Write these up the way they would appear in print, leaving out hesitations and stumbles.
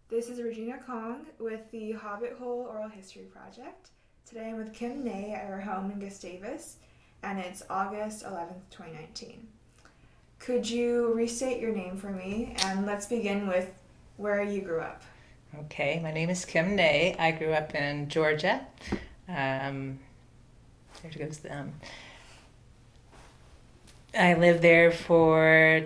This is Regina Kong with the Hobbit Hole Oral History Project. Today I'm with Kim Ney at her home in Gustavus, and it's August 11th, 2019. Could you restate your name for me, and let's begin with where you grew up? Okay, my name is Kim Ney. I grew up in Georgia. Um, there goes I lived there for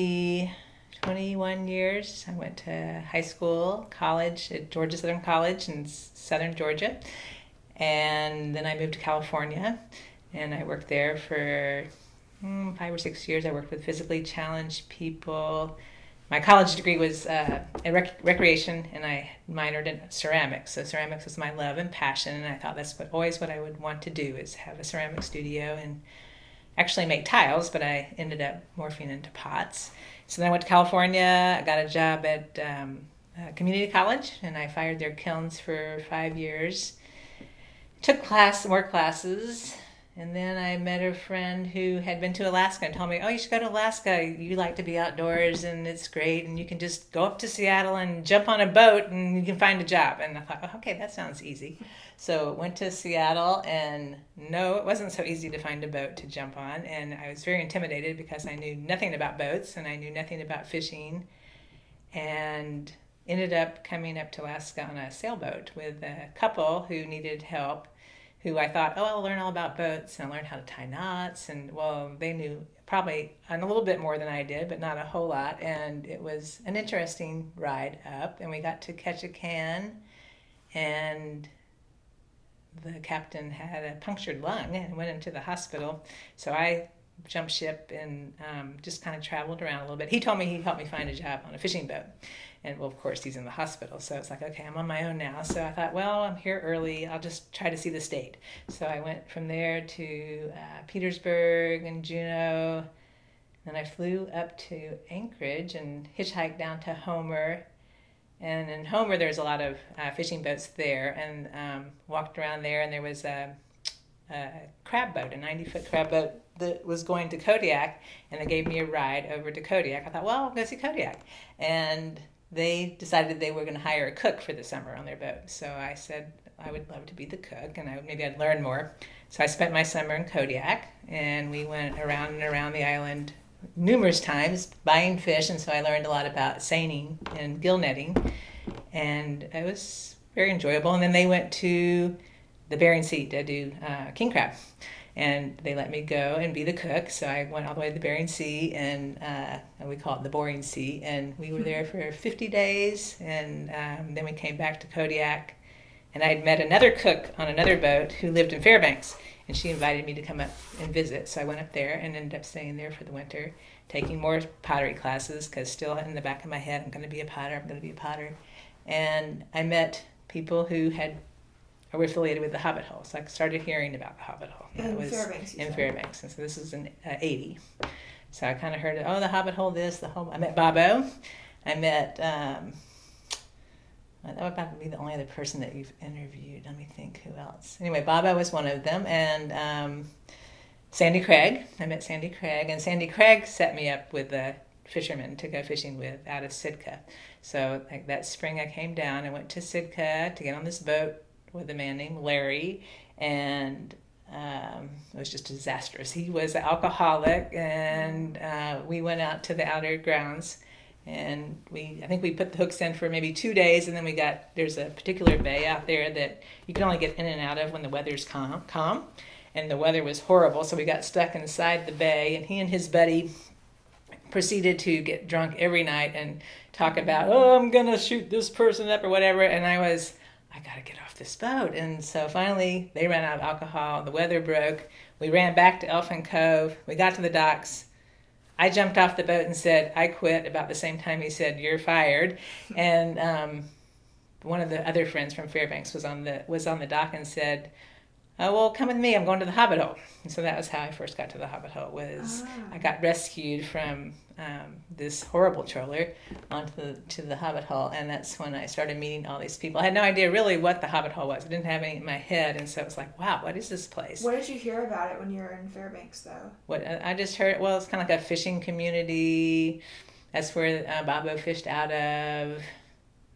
21 years. I went to high school, college at Georgia Southern College in southern Georgia. And then I moved to California and I worked there for 5 or 6 years. I worked with physically challenged people. My college degree was recreation, and I minored in ceramics. So ceramics was my love and passion, and I thought that's always what I would want to do is have a ceramic studio and actually make tiles. But I ended up morphing into pots. So then I went to California. I got a job at community college, and I fired their kilns for 5 years. Took more classes, and then I met a friend who had been to Alaska and told me, "Oh, you should go to Alaska. You like to be outdoors, and it's great. And you can just go up to Seattle and jump on a boat, and you can find a job." And I thought, oh, "Okay, that sounds easy." So went to Seattle, and no, it wasn't so easy to find a boat to jump on, and I was very intimidated because I knew nothing about boats and I knew nothing about fishing, and ended up coming up to Alaska on a sailboat with a couple who needed help, who I thought, oh, I'll learn all about boats and I learned how to tie knots. And well, they knew probably a little bit more than I did, but not a whole lot. And it was an interesting ride up. And we got to Ketchikan, and the captain had a punctured lung and went into the hospital. So I jumped ship and just kind of traveled around a little bit. He told me he'd help me find a job on a fishing boat. And well, of course, he's in the hospital. So it's like, okay, I'm on my own now. So I thought, well, I'm here early. I'll just try to see the state. So I went from there to Petersburg and Juneau. Then I flew up to Anchorage and hitchhiked down to Homer. And in Homer, there's a lot of fishing boats there, and walked around there. And there was a crab boat, a 90-foot crab boat that was going to Kodiak, and they gave me a ride over to Kodiak. I thought, well, I'll go see Kodiak. And they decided they were going to hire a cook for the summer on their boat. So I said I would love to be the cook, and maybe I'd learn more. So I spent my summer in Kodiak, and we went around and around the island numerous times buying fish, and so I learned a lot about seining and gill netting, and it was very enjoyable. And then they went to the Bering Sea to do king crab, and they let me go and be the cook. So I went all the way to the Bering Sea, and we call it the Boring Sea, and we were there for 50 days, and then we came back to Kodiak, and I had met another cook on another boat who lived in Fairbanks, and she invited me to come up and visit. So I went up there and ended up staying there for the winter, taking more pottery classes, because still in the back of my head, I'm going to be a potter, I'm going to be a potter. And I met people who were affiliated with the Hobbit Hole. So I started hearing about the Hobbit Hole. In Fairbanks, you in said? Fairbanks. And so this was in 80. So I kind of heard, oh, the Hobbit Hole this, the whole. I met Bobo. I met, that would probably be the only other person that you've interviewed. Let me think who else. Anyway, Bobo was one of them. And Sandy Craig. I met Sandy Craig. And Sandy Craig set me up with a fisherman to go fishing with out of Sitka. So like that spring I came down, I went to Sitka to get on this boat with a man named Larry, and it was just disastrous. He was an alcoholic, and we went out to the outer grounds, and I think we put the hooks in for maybe 2 days, and then there's a particular bay out there that you can only get in and out of when the weather's calm, and the weather was horrible, so we got stuck inside the bay, and he and his buddy proceeded to get drunk every night and talk about, oh, I'm gonna shoot this person up or whatever, and I gotta get off this boat. And so finally they ran out of alcohol, the weather broke, we ran back to Elfin Cove, we got to the docks, I jumped off the boat and said I quit about the same time he said you're fired. And one of the other friends from Fairbanks was on the dock and said, oh, well, come with me. I'm going to the Hobbit Hole. And so that was how I first got to the Hobbit Hole. I got rescued from this horrible troller to the Hobbit Hole, and that's when I started meeting all these people. I had no idea really what the Hobbit Hole was. I didn't have any in my head, and so it was like, wow, what is this place? What did you hear about it when you were in Fairbanks, though? What I just heard, well, it's kind of like a fishing community. That's where Bobo fished out of.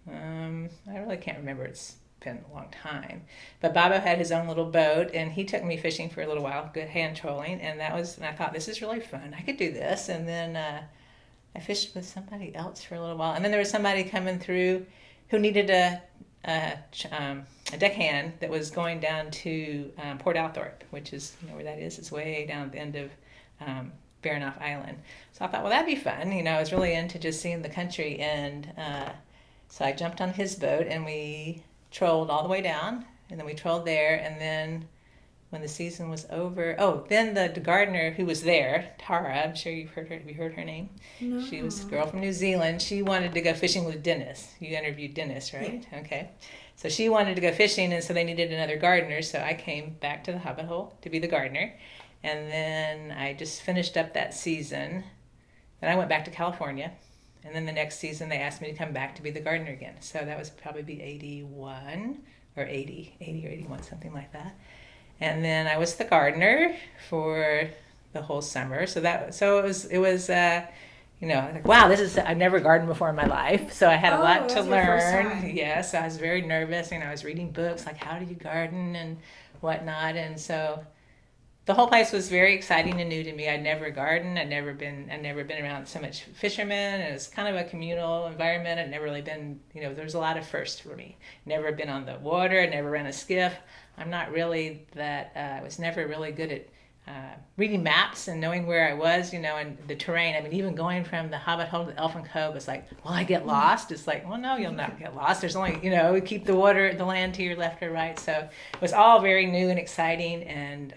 I really can't remember. It's been a long time. But Bobo had his own little boat, and he took me fishing for a little while, good hand trolling, and I thought, this is really fun. I could do this. And then I fished with somebody else for a little while, and then there was somebody coming through who needed a deckhand that was going down to Port Althorpe, which is, where that is. It's way down at the end of Baranof Island. So I thought, well, that'd be fun. I was really into just seeing the country, and so I jumped on his boat, and we trolled all the way down, and then we trolled there, and then when the season was over, then the gardener who was there, Tara, I'm sure you've heard her. Have you heard her name? No. She was a girl from New Zealand. She wanted to go fishing with Dennis. You interviewed Dennis, right? Yeah. Okay. So she wanted to go fishing, and so they needed another gardener, so I came back to the Hobbit Hole to be the gardener. And then I just finished up that season. Then I went back to California. And then the next season they asked me to come back to be the gardener again. So that was probably 81 or 80 or 81, something like that. And then I was the gardener for the whole summer. So it was like, wow, I've never gardened before in my life. So I had a lot to learn. Yes, I was very nervous. I was reading books like how do you garden and whatnot. And so the whole place was very exciting and new to me. I'd never gardened. I'd never been around so much fishermen. It was kind of a communal environment. I'd never really been, there was a lot of firsts for me. Never been on the water. I'd never ran a skiff. I'm not really that, I was never really good at reading maps and knowing where I was, and the terrain. Even going from the Hobbit Hole to Elfin Cove, it's like, will I get lost? It's like, well, no, you'll not get lost. There's only, keep the land to your left or right. So it was all very new and exciting, and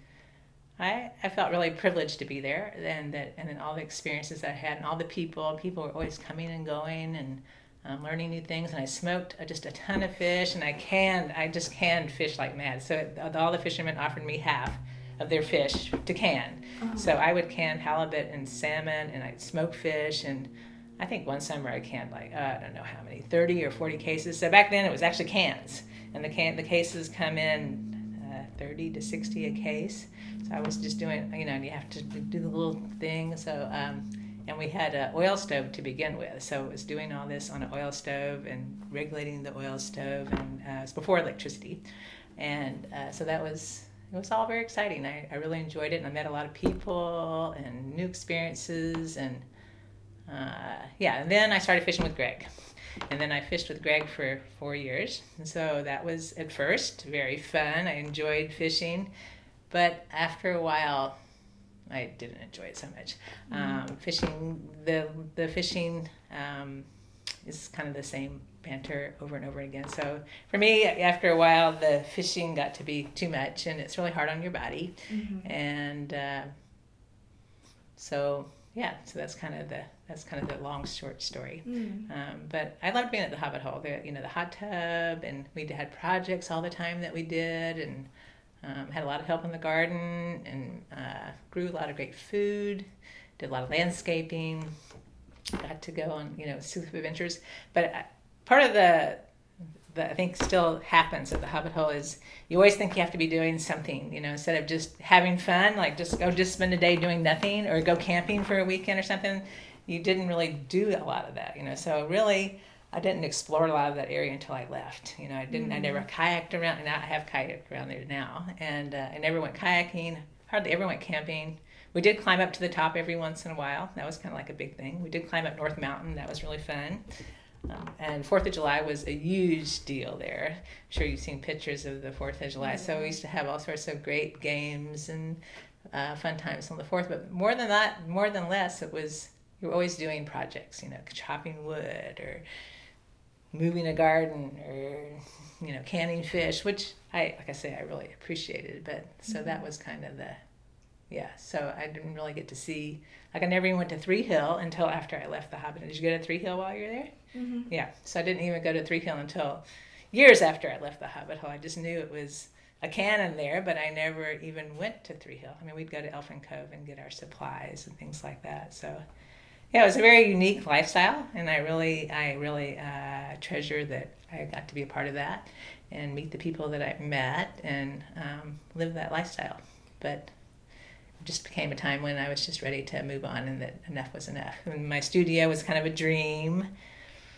I felt really privileged to be there, and then all the experiences I had, and all the people were always coming and going, and learning new things. And I smoked just a ton of fish, and I just canned fish like mad. So all the fishermen offered me half of their fish to can. Oh. So I would can halibut and salmon, and I'd smoke fish, and I think one summer I canned I don't know how many, 30 or 40 cases. So back then it was actually cans, and the cases come in 30 to 60 a case. So I was just doing, and you have to do the little thing. So, and we had an oil stove to begin with. So it was doing all this on an oil stove and regulating the oil stove, and it was before electricity. And so it was all very exciting. I really enjoyed it, and I met a lot of people and new experiences. And and then I started fishing with Greg. And then I fished with Greg for 4 years. And so that was, at first, very fun. I enjoyed fishing. But after a while, I didn't enjoy it so much. Fishing, the fishing is kind of the same banter over and over again. So for me, after a while, the fishing got to be too much, and it's really hard on your body. Mm-hmm. And so that's kind of the long short story. But I loved being at the Hobbit Hole. The hot tub, and we had projects all the time that we did, and had a lot of help in the garden, and grew a lot of great food, did a lot of landscaping, got to go on super adventures. But part of the I think still happens at the Hobbit Hole is you always think you have to be doing something, instead of just having fun, like just spend a day doing nothing, or go camping for a weekend or something. You didn't really do a lot of that, So really, I didn't explore a lot of that area until I left. I never kayaked around, and I have kayaked around there now. And I never went kayaking, hardly ever went camping. We did climb up to the top every once in a while. That was kind of like a big thing. We did climb up North Mountain. That was really fun. And 4th of July was a huge deal there. I'm sure you've seen pictures of the 4th of July. So we used to have all sorts of great games and fun times on the 4th. But more than less, it was, you were always doing projects, chopping wood, or moving a garden, or canning fish, which I really appreciated. But so that was kind of so I didn't really get to see, I never even went to Three Hill until after I left the Hobbit. Did you go to Three Hill while you were there? Mm-hmm. Yeah, so I didn't even go to Three Hill until years after I left the Hobbit Hole. I just knew it was a canon there, but I never even went to Three Hill. We'd go to Elfin Cove and get our supplies and things like that. So it was a very unique lifestyle, and I really treasure that I got to be a part of that and meet the people that I've met and live that lifestyle. But it just became a time when I was just ready to move on, and that enough was enough. And my studio was kind of a dream.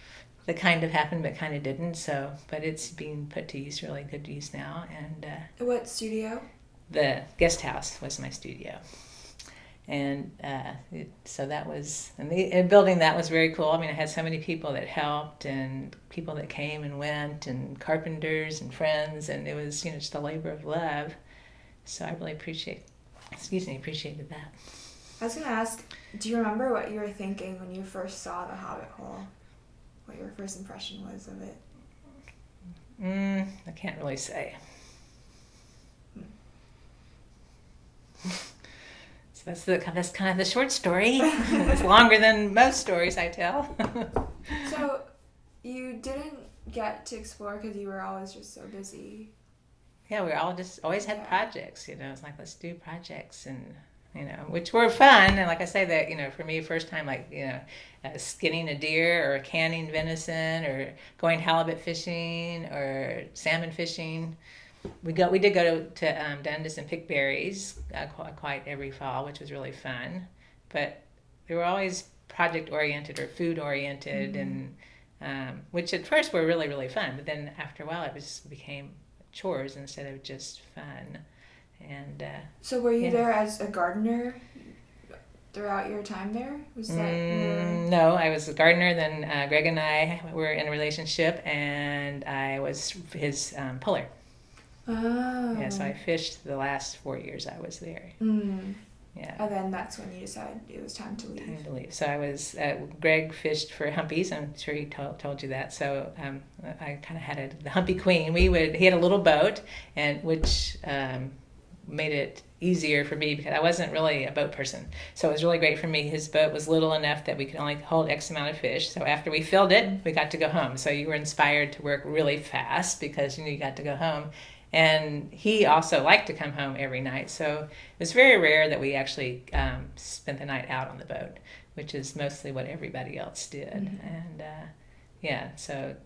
that kind of happened but kind of didn't. So, but it's being put to use, really good use now. And What studio? the guest house was my studio. And so that was, and building that was very cool. I mean, I had so many people that helped and people that came and went and carpenters and friends. And it was, just a labor of love. So I really appreciated that. I was going to ask, do you remember what you were thinking when you first saw the Hobbit Hole? What your first impression was of it? I can't really say. So that's kind of the short story. It's longer than most stories I tell. So you didn't get to explore because you were always just so busy. Yeah, we all just always had projects. It's like, let's do projects, and which were fun. And like I say, that for me, first time, like skinning a deer or canning venison or going halibut fishing or salmon fishing. We did go to Dundas and pick berries quite every fall, which was really fun. But they were always project oriented or food oriented, and which at first were really, really fun. But then after a while, it became chores instead of just fun. And so were you there as a gardener throughout your time there? Was that No, I was a gardener. Then Greg and I were in a relationship, and I was his puller. Oh. Yeah, so I fished the last 4 years I was there. Yeah. And then that's when you decided it was time to leave. So I was, Greg fished for humpies. I'm sure he told you that. So I kind of had the humpy queen. He had a little boat, and which made it easier for me because I wasn't really a boat person. So it was really great for me. His boat was little enough that we could only hold X amount of fish. So after we filled it, we got to go home. So you were inspired to work really fast because you got to go home. And he also liked to come home every night. So it was very rare that we actually spent the night out on the boat, which is mostly what everybody else did. And so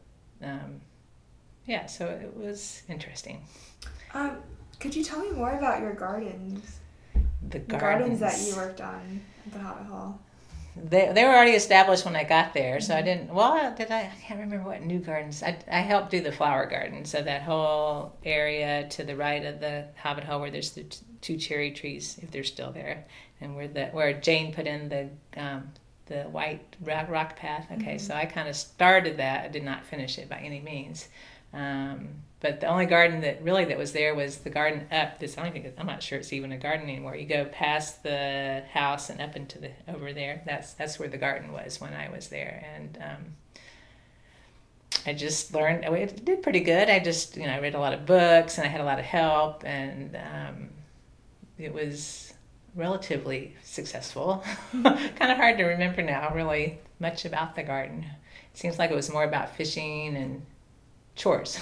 it was interesting. Could you tell me more about your gardens? The gardens that you worked on at the Hobbit Hole. They were already established when I got there, so I didn't. Well, I can't remember what new gardens. I helped do the flower garden, so that whole area to the right of the Hobbit Hole where there's the two cherry trees, if they're still there, and where Jane put in the white rock path. Okay, so I kind of started that. I did not finish it by any means. But the only garden that was there was the garden up. I'm not sure it's even a garden anymore. You go past the house and up into over there. That's where the garden was when I was there, and I just learned. I did pretty good. I just I read a lot of books and I had a lot of help, and it was relatively successful. Kind of hard to remember now, really much about the garden. It seems like it was more about fishing and chores.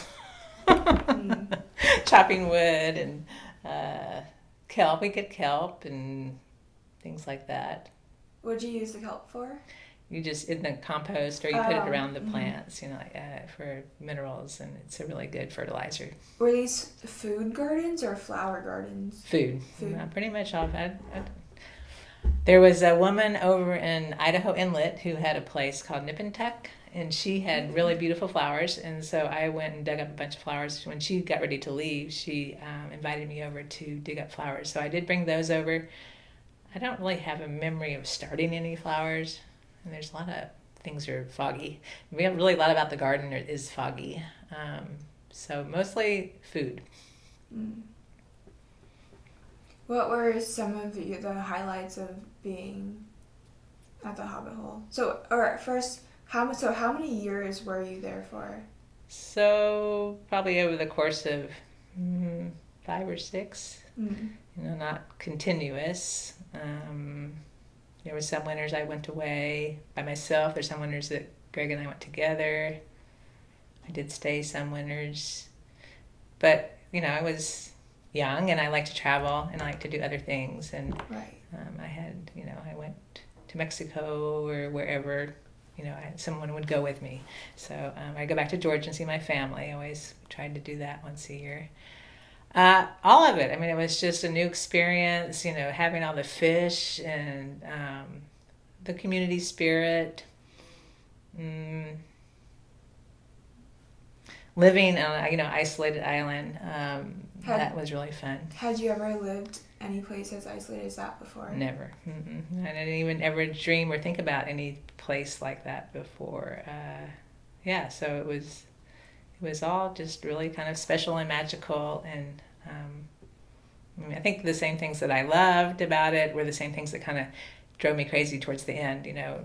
Chopping wood and kelp. We get kelp and things like that. What'd you use the kelp for? You just in the compost, or you put it around the plants, for minerals, and it's a really good fertilizer. Were these food gardens or flower gardens? Food. Pretty much all. There was a woman over in Idaho Inlet who had a place called Nip and Tuck, and she had really beautiful flowers, and so I went and dug up a bunch of flowers. When she got ready to leave, she invited me over to dig up flowers. So I did bring those over. I don't really have a memory of starting any flowers, and there's a lot of things are foggy. We have really a lot about the garden is foggy. So mostly food. What were some of the highlights of being at the Hobbit Hole? So, first, how many years were you there for? So probably over the course of 5 or 6. Not continuous. There were some winters I went away by myself. There's some winters that Greg and I went together. I did stay some winters. But, I was young and I like to travel and I like to do other things. And I had, I went to Mexico or wherever, someone would go with me. So I go back to Georgia and see my family. I always tried to do that once a year. All of it. I mean, it was just a new experience, having all the fish and the community spirit. living on a isolated island. That was really fun. Had you ever lived any place as isolated as that before? Never. I didn't even ever dream or think about any place like that before. So it was all just really kind of special and magical, and I think the same things that I loved about it were the same things that kind of drove me crazy towards the end.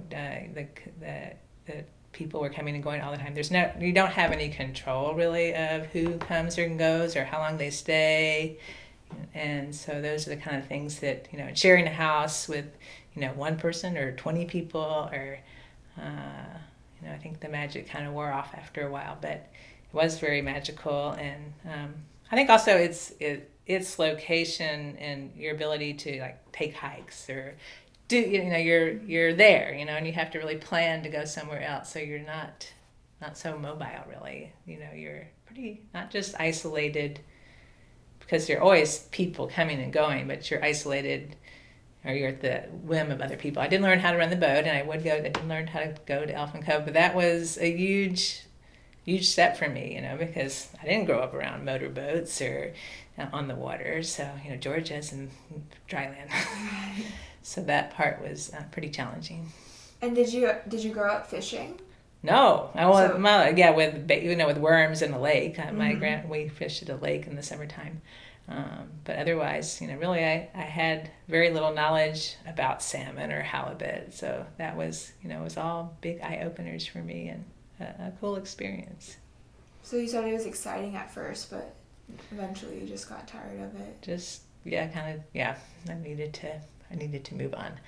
The people were coming and going all the time. You don't have any control really of who comes or goes or how long they stay, and so those are the kind of things that sharing a house with one person or 20 people, or I think the magic kind of wore off after a while, but it was very magical. And I think also its location and your ability to take hikes or do you're there, and you have to really plan to go somewhere else, so you're not so mobile really. You're pretty not just isolated because there are always people coming and going, but you're isolated, or you're at the whim of other people. I didn't learn how to run the boat, and I didn't learn how to go to Elfin Cove, but that was a huge step for me, because I didn't grow up around motorboats or on the water. So, Georgia's in dry land. So that part was pretty challenging. And did you grow up fishing? No, with worms in the lake. We fished at a lake in the summertime. But otherwise, really, I had very little knowledge about salmon or halibut. So that was, it was all big eye openers for me, and a cool experience. So you said it was exciting at first, but eventually you just got tired of it. I needed to move on.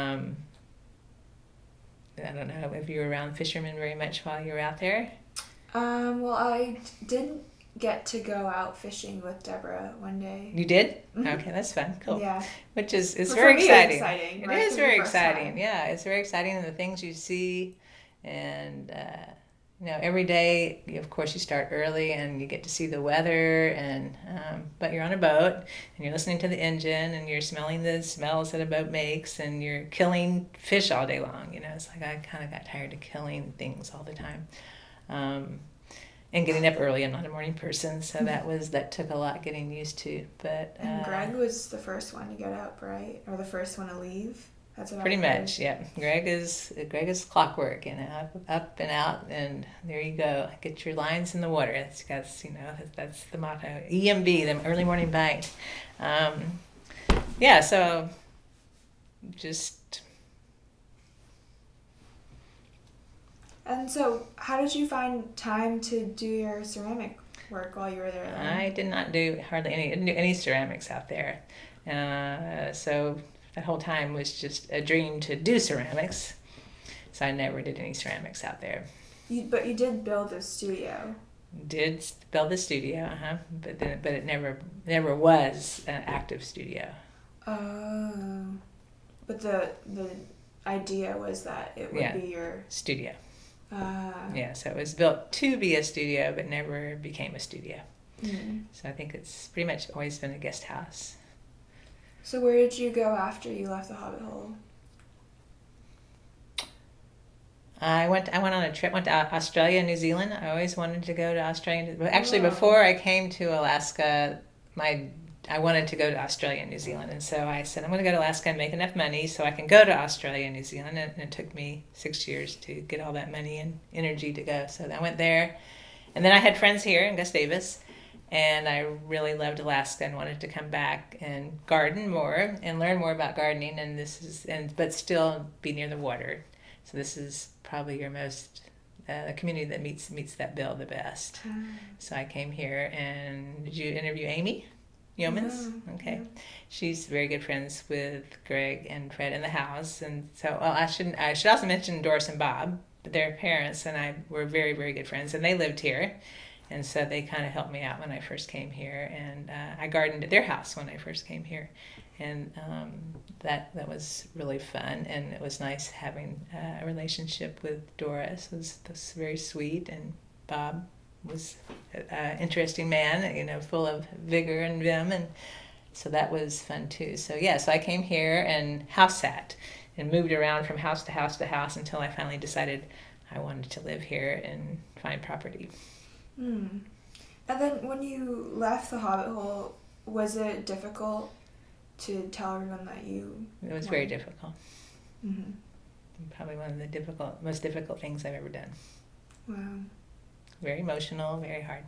I don't know if you were around fishermen very much while you were out there. Well, I didn't get to go out fishing with Deborah one day. You did? Mm-hmm. Okay, that's fun. Cool. Yeah. Which is very exciting. It is very exciting. Yeah, it's very exciting, and the things you see, and every day, of course, you start early and you get to see the weather, and but you're on a boat and you're listening to the engine and you're smelling the smells that a boat makes, and you're killing fish all day long. It's like I kind of got tired of killing things all the time, and getting up early. I'm not a morning person, so that took a lot getting used to. But and Greg was the first one to get up, right, or the first one to leave. That's what pretty much, yeah. Greg is clockwork, up and out, and there you go. Get your lines in the water. That's the motto. EMB, the early morning bite. So just. And so, how did you find time to do your ceramic work while you were there? Then? I did not do hardly any ceramics out there, so. That whole time was just a dream to do ceramics, so I never did any ceramics out there. But you did build a studio. Did build the studio, but it never was an active studio. Oh, but the idea was that it would be your studio. So it was built to be a studio, but never became a studio. Mm. So I think it's pretty much always been a guest house. So where did you go after you left the Hobbit Hole? I went on a trip. Went to Australia and New Zealand. I always wanted to go to Australia. Actually, before I came to Alaska, I wanted to go to Australia and New Zealand, and so I said I'm going to go to Alaska and make enough money so I can go to Australia and New Zealand. And it took me 6 years to get all that money and energy to go. So I went there, and then I had friends here in Gustavus. And I really loved Alaska and wanted to come back and garden more and learn more about gardening. But still be near the water. So this is probably your most the community that meets that bill the best. So I came here, and did you interview Amy Yeomans? Yeah. Okay, Yeah. She's very good friends with Greg and Fred in the house, and so I should also mention Doris and Bob. But their parents and I were very, very good friends, and they lived here. And so they kind of helped me out when I first came here, and I gardened at their house when I first came here, and that was really fun, and it was nice having a relationship with Doris. It was very sweet, and Bob was an interesting man, full of vigor and vim, and so that was fun too. So so I came here and house sat and moved around from house to house to house until I finally decided I wanted to live here and find property. Hmm. And then when you left the Hobbit Hole, was it difficult to tell everyone that you It was very wanted? difficult. Mm-hmm. Probably one of the most difficult things I've ever done. Wow. Very emotional, very hard.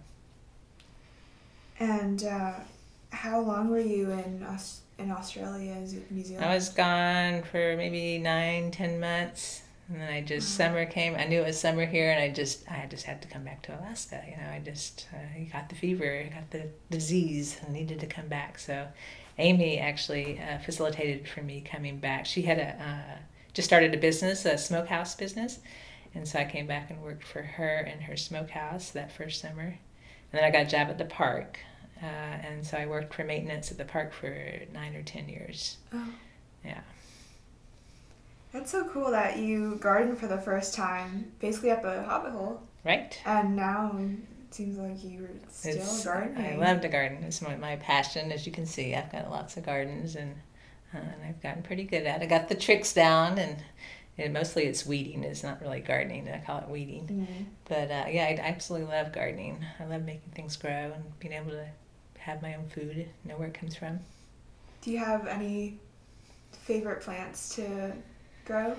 And how long were you in Australia, New Zealand? I was gone for maybe 9, 10 months, and then Wow. summer came. I knew it was summer here, and I just had to come back to Alaska. I got the fever, I got the disease, and needed to come back. So, Amy actually facilitated for me coming back. She had just started a business, a smokehouse business, and so I came back and worked for her in her smokehouse that first summer, and then I got a job at the park. And so I worked for maintenance at the park for 9 or 10 years. Oh. Yeah. That's so cool that you gardened for the first time, basically at the Hobbit Hole, Right? and now it seems like you're still I gardening. love to garden. It's my passion, as you can see. I've got lots of gardens, and I've gotten pretty good at it. I got the tricks down, and mostly it's weeding. It's not really gardening. I call it weeding. Mm. But yeah, I absolutely love gardening. I love making things grow and being able to have my own food, know where it comes from. Do you have any favorite plants to grow?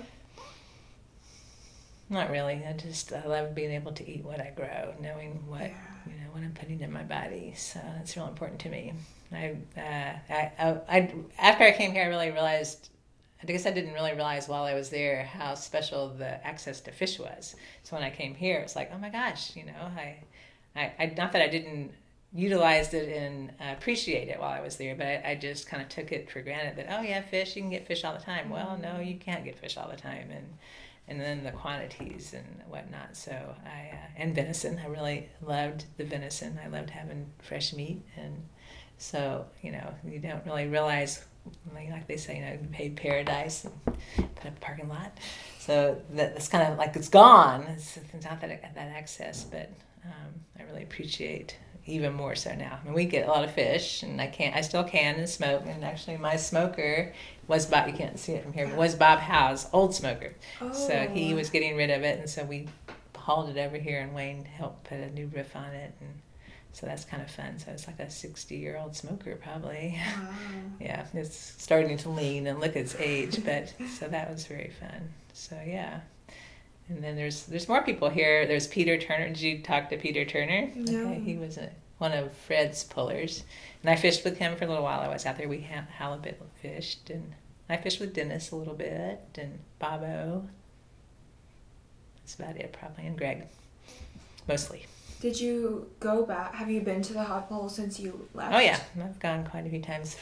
Not really. I love being able to eat what I grow, knowing what Yeah. what I'm putting in my body. So that's real important to me. I after I came here, I really realized. I guess I didn't really realize while I was there how special the access to fish was. So when I came here, it's like, oh my gosh, I not that I didn't utilize it and appreciate it while I was there, but I just kind of took it for granted that, oh yeah, fish, you can get fish all the time. Well, no, you can't get fish all the time, and then the quantities and whatnot. So and venison, I really loved the venison. I loved having fresh meat, and so you don't really realize, like they say, you paid paradise and put up a parking lot. So that's kind of like it's gone. It's not that access, but I really appreciate even more so now. I mean, we get a lot of fish, and I still can and smoke. And actually, my smoker was Bob. You can't see it from here, but was Bob Howe's old smoker. Oh. So he was getting rid of it, and so we hauled it over here, and Wayne helped put a new roof on it, and so that's kind of fun. So it's like a 60-year-old smoker, probably. Wow. Yeah, it's starting to lean and look its age, but so that was very fun. So yeah. And then there's more people here. There's Peter Turner. Did you talk to Peter Turner? No. Okay, he was one of Fred's pullers, and I fished with him for a little while. I was out there. We halibut fished, and I fished with Dennis a little bit, and Bobo. That's about it, probably, and Greg, mostly. Did you go back? Have you been to the Hobbit Hole since you left? Oh yeah, I've gone quite a few times.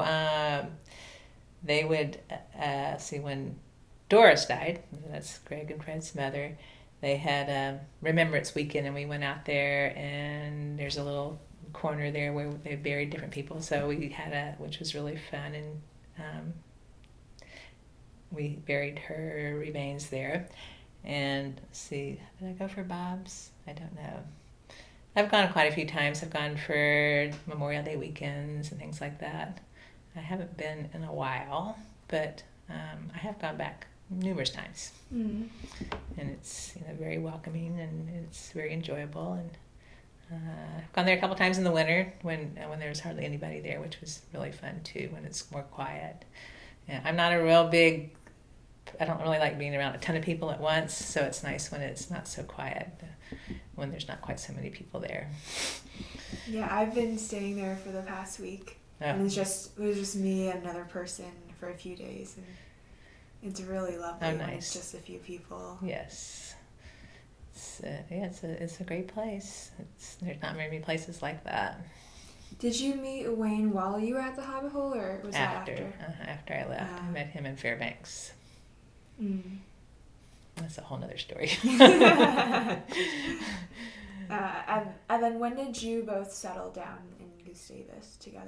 They would see when Doris died. That's Greg and Fred's mother. They had Remembrance Weekend, and we went out there, and there's a little corner there where they buried different people. So we had which was really fun, and we buried her remains there. And let's see, did I go for Bob's? I don't know. I've gone quite a few times. I've gone for Memorial Day weekends and things like that. I haven't been in a while, but I have gone back numerous times. Mm. And it's very welcoming, and it's very enjoyable. And I've gone there a couple times in the winter when there's hardly anybody there, which was really fun too, when it's more quiet. Yeah, I'm not a real big. I don't really like being around a ton of people at once, so it's nice when it's not so quiet, when there's not quite so many people there. Yeah, I've been staying there for the past week, and it was just me and another person for a few days, and it's really lovely when it's just a few people. Yes, it's a great place. There's not very many places like that. Did you meet Wayne while you were at the Hobbit Hole, or was that after? After I left, I met him in Fairbanks. Mm. That's a whole nother story. And then when did you both settle down in Gustavus together?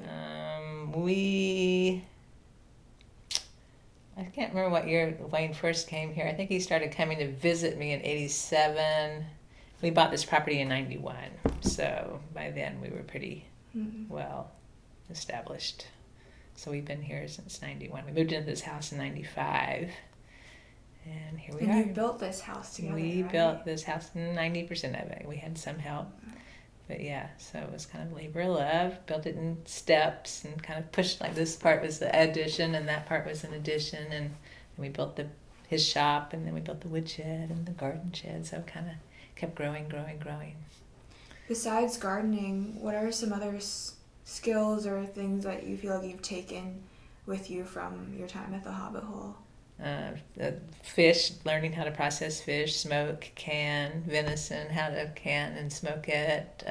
I can't remember what year Wayne first came here. I think he started coming to visit me in 87. We bought this property in 91. So by then we were pretty well established. So we've been here since 91. We moved into this house in 95. And here we are. And you built this house together, We right? built this house, 90% of it. We had some help. But yeah, so it was kind of labor of love. Built it in steps and kind of pushed, like this part was the addition and that part was an addition, and we built his shop, and then we built the woodshed and the garden shed. So it kind of kept growing. Besides gardening, what are some other skills or things that you feel like you've taken with you from your time at the Hobbit Hole? Fish, learning how to process fish, smoke, can, venison, how to can and smoke it,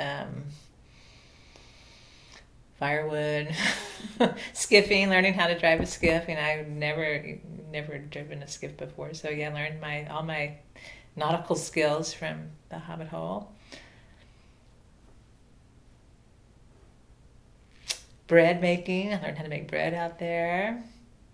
firewood, skiffing, learning how to drive a skiff. I've never driven a skiff before, so yeah, I learned all my nautical skills from the Hobbit Hole. Bread making, I learned how to make bread out there.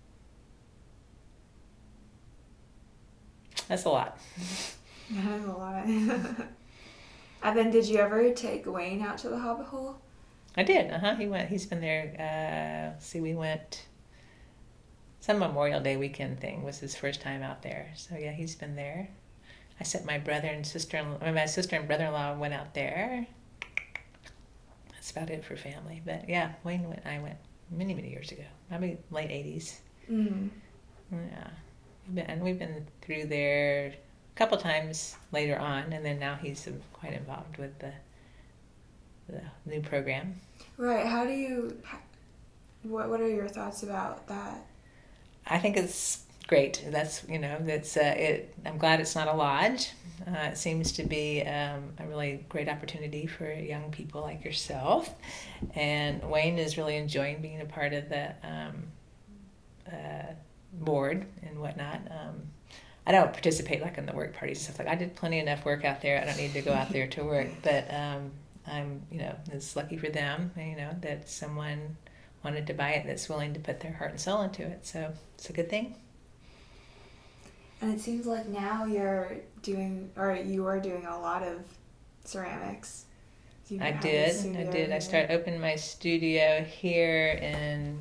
That's a lot. That is a lot. And then did you ever take Wayne out to the Hobbit Hole? I did. He went. He's been there. We went. Some Memorial Day weekend thing was his first time out there. So yeah, he's been there. I sent my sister and brother-in-law went out there. That's about it for family. But yeah, Wayne went. I went many years ago. Probably late '80s. Mm. Yeah. And we've been through there a couple times later on, and then now he's quite involved with the new program. Right. What are your thoughts about that? I think it's great. That's I'm glad it's not a lodge. It seems to be a really great opportunity for young people like yourself, and Wayne is really enjoying being a part of the board and whatnot. I don't participate like in the work parties and stuff. Like I did plenty enough work out there. I don't need to go out there to work. But I'm it's lucky for them. That someone wanted to buy it that's willing to put their heart and soul into it. So it's a good thing. And it seems like now you are doing a lot of ceramics. I did. I opened my studio here in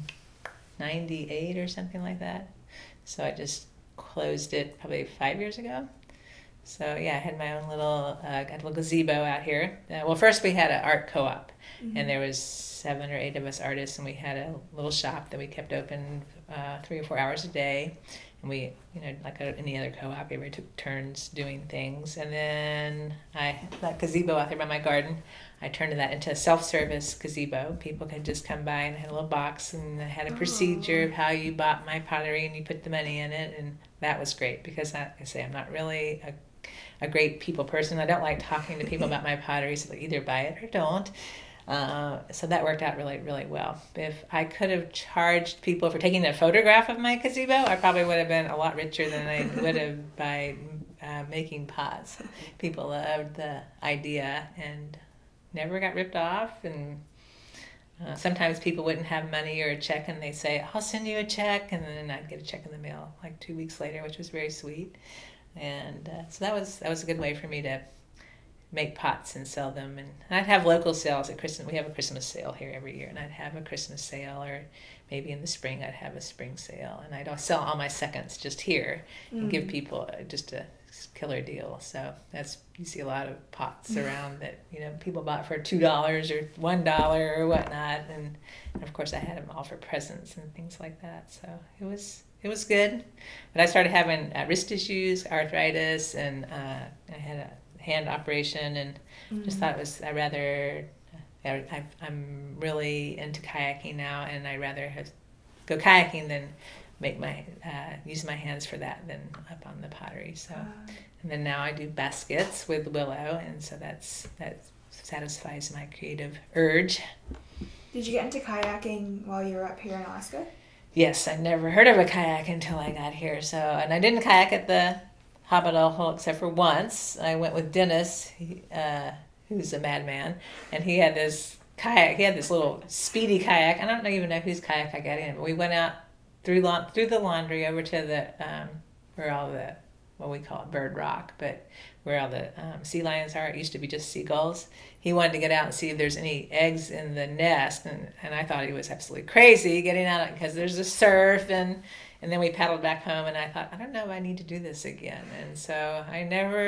'98 or something like that. So I just closed it probably 5 years ago. So yeah, I had my own little got a little gazebo out here. First we had an art co-op, mm-hmm. and there was 7 or 8 of us artists, and we had a little shop that we kept open 3 or 4 hours a day. And we, like any other co-op, everybody took turns doing things. And then that gazebo out there by my garden, I turned that into a self-service gazebo. People could just come by, and I had a little box, and I had a procedure of how you bought my pottery and you put the money in it. And that was great because I'm not really a great people person. I don't like talking to people about my pottery, so they either buy it or don't. So that worked out really, really well. If I could have charged people for taking a photograph of my gazebo, I probably would have been a lot richer than I would have by making pots. People loved the idea and never got ripped off. And sometimes people wouldn't have money or a check, and they'd say, "I'll send you a check," and then I'd get a check in the mail like 2 weeks later, which was very sweet. And so that was a good way for me to make pots and sell them. And I'd have local sales at Christmas. We have a Christmas sale here every year, and I'd have a Christmas sale, or maybe in the spring I'd have a spring sale, and I'd sell all my seconds just here and give people just a killer deal. So you see a lot of pots around that people bought for $2 or $1 or whatnot, and of course I had them all for presents and things like that. So it was good. But I started having wrist issues, arthritis, and I had a hand operation, and just thought I'm really into kayaking now, and I'd rather go kayaking than use my hands for that than up on the pottery. So, and then now I do baskets with Willow, and so that satisfies my creative urge. Did you get into kayaking while you were up here in Alaska? Yes, I never heard of a kayak until I got here. So, and I didn't kayak at the Hobbit Hole except for once. I went with Dennis, who's a madman, and he had this kayak. He had this little speedy kayak. I don't even know whose kayak I got in, but we went out through the laundry over to the where all the what we call it Bird Rock, but where all the sea lions are. It used to be just seagulls. He wanted to get out and see if there's any eggs in the nest, and I thought he was absolutely crazy getting out because there's a surf, and then we paddled back home, and I thought, I don't know if I need to do this again. And so I never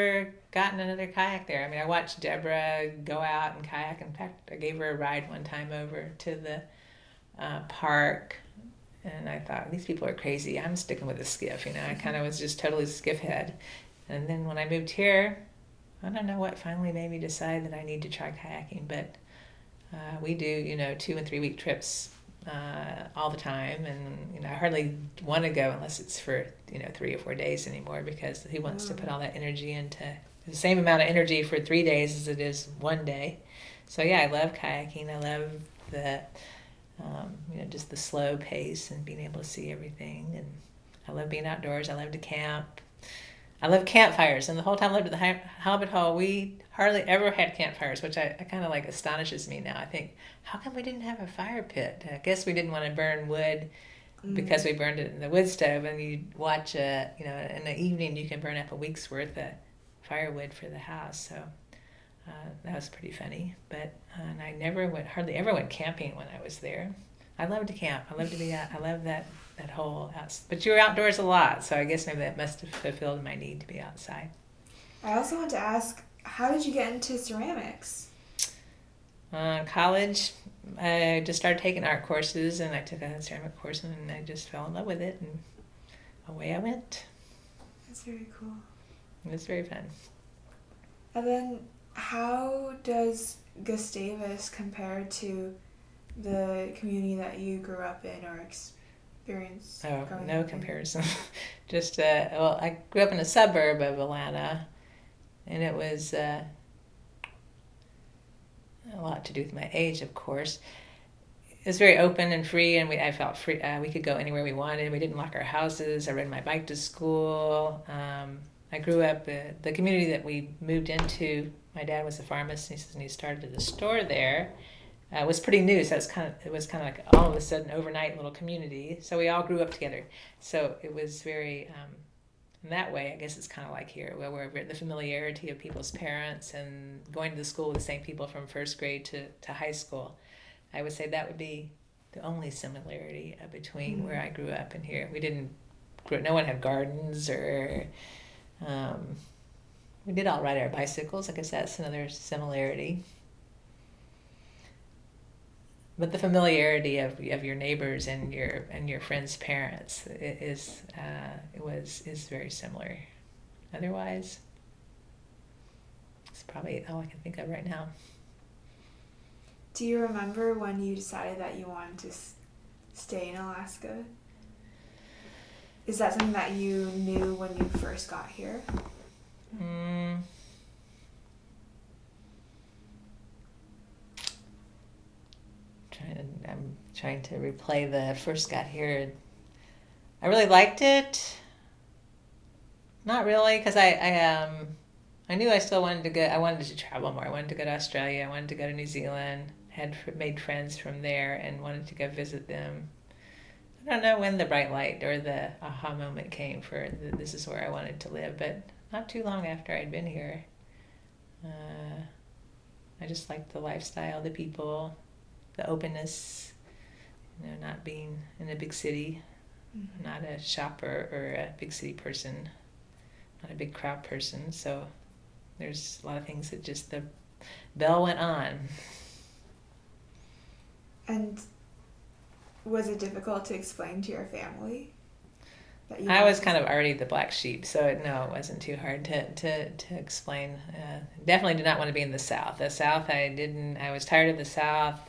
gotten another kayak there. I mean, I watched Deborah go out and kayak. In fact, I gave her a ride one time over to the park, and I thought, these people are crazy. I'm sticking with a skiff, you know. I kind of was just totally skiff head. And then when I moved here, I don't know what finally made me decide that I need to try kayaking, but we do, 2 and 3 week trips all the time, and I hardly want to go unless it's for 3 or 4 days anymore, because who wants to put all that energy into the same amount of energy for 3 days as it is one day. So yeah, I love kayaking. I love the just the slow pace and being able to see everything, and I love being outdoors. I love to camp. I love campfires, and the whole time I lived at the Hobbit Hall, we hardly ever had campfires, which I kind of astonishes me now. I think, how come we didn't have a fire pit? I guess we didn't want to burn wood because we burned it in the wood stove, and you watch, in the evening you can burn up a week's worth of firewood for the house. So that was pretty funny. But and I hardly ever went camping when I was there. I love to camp. I love to be out. I love that whole house. But you were outdoors a lot, so I guess maybe that must have fulfilled my need to be outside. I also want to ask, how did you get into ceramics? College, I just started taking art courses, and I took a ceramic course, and I just fell in love with it, and away I went. That's very cool. It was very fun. And then, how does Gustavus compare to the community that you grew up in or experienced? Oh, no comparison. Just, I grew up in a suburb of Atlanta, and it was a lot to do with my age, of course. It was very open and free, and I felt free. We could go anywhere we wanted. We didn't lock our houses. I rode my bike to school. I grew up, the community that we moved into, my dad was a pharmacist, and he started a store there. It was pretty new, so it was kind of like all of a sudden overnight little community. So we all grew up together. So it was very, in that way, I guess it's kind of like here, where we're the familiarity of people's parents and going to the school with the same people from first grade to high school. I would say that would be the only similarity between where I grew up and here. No one had gardens or, we did all ride our bicycles. I guess that's another similarity. But the familiarity of your neighbors and your friends' parents is very similar. Otherwise, it's probably all I can think of right now. Do you remember when you decided that you wanted to stay in Alaska? Is that something that you knew when you first got here? I'm trying to replay the first got here. I really liked it. Not really, because I knew I still wanted to go. I wanted to travel more. I wanted to go to Australia. I wanted to go to New Zealand. Had made friends from there and wanted to go visit them. I don't know when the bright light or the aha moment came for this is where I wanted to live, but not too long after I'd been here. I just liked the lifestyle, the people, the openness, not being in a big city, not a shopper or a big city person, not a big crowd person. So there's a lot of things that just the bell went on. And was it difficult to explain to your family? I was kind of already the black sheep, so no, it wasn't too hard to explain. Definitely did not want to be in the South. The South, I was tired of the South.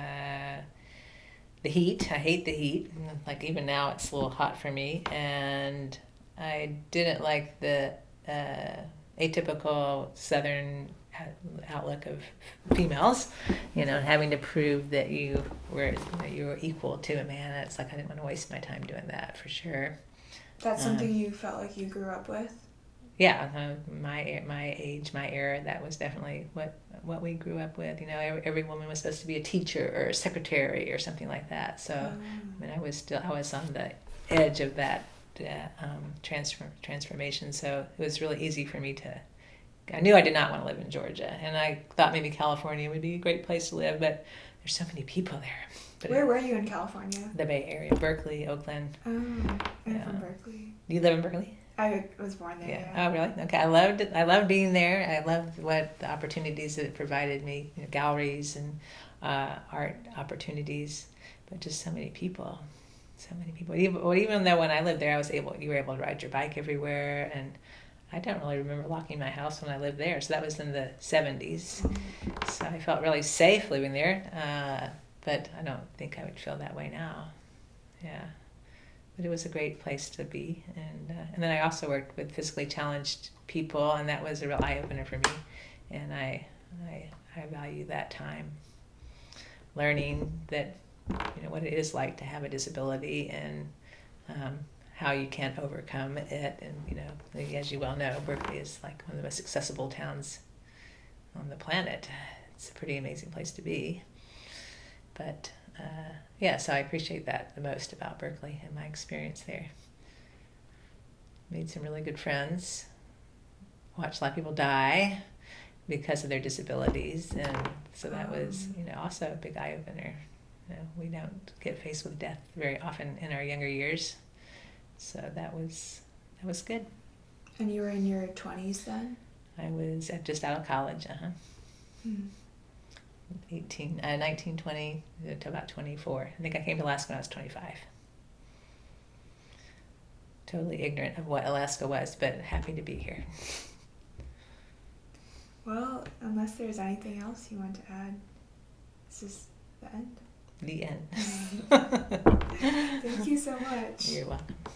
The heat, I hate the heat. Like even now it's a little hot for me. And I didn't like the atypical Southern outlook of females, having to prove that you were equal to a man. It's like I didn't want to waste my time doing that, for sure. That's something you felt like you grew up with? Yeah, my age, my era, that was definitely what we grew up with. Every woman was supposed to be a teacher or a secretary or something like that. So, I mean, I was on the edge of that transformation. So it was really easy for me I knew I did not want to live in Georgia, and I thought maybe California would be a great place to live, but there's so many people there. But where were you in California? The Bay Area, Berkeley, Oakland. Oh, I'm from Berkeley. You live in Berkeley? I was born there. Yeah. Yeah. Oh, really? Okay. I loved it. I loved being there. I loved what the opportunities that it provided me, galleries and art opportunities, but just so many people. So many people. Even though when I lived there, you were able to ride your bike everywhere, and I don't really remember locking my house when I lived there. So that was in the 70s. So I felt really safe living there, but I don't think I would feel that way now. Yeah. But it was a great place to be, and then I also worked with physically challenged people, and that was a real eye opener for me, and I value that time, learning that what it is like to have a disability and how you can overcome it, and as you well know, Berkeley is like one of the most accessible towns on the planet. It's a pretty amazing place to be, but. Yeah, so I appreciate that the most about Berkeley and my experience there. Made some really good friends. Watched a lot of people die because of their disabilities, and so that was, also a big eye opener. We don't get faced with death very often in our younger years, so that was good. And you were in your 20s then? I was just out of college. Mm. 19, 20 to about 24. I think I came to Alaska when I was 25. Totally ignorant of what Alaska was, but happy to be here. Well, unless there's anything else you want to add, this is the end. The end. Thank you so much. You're welcome.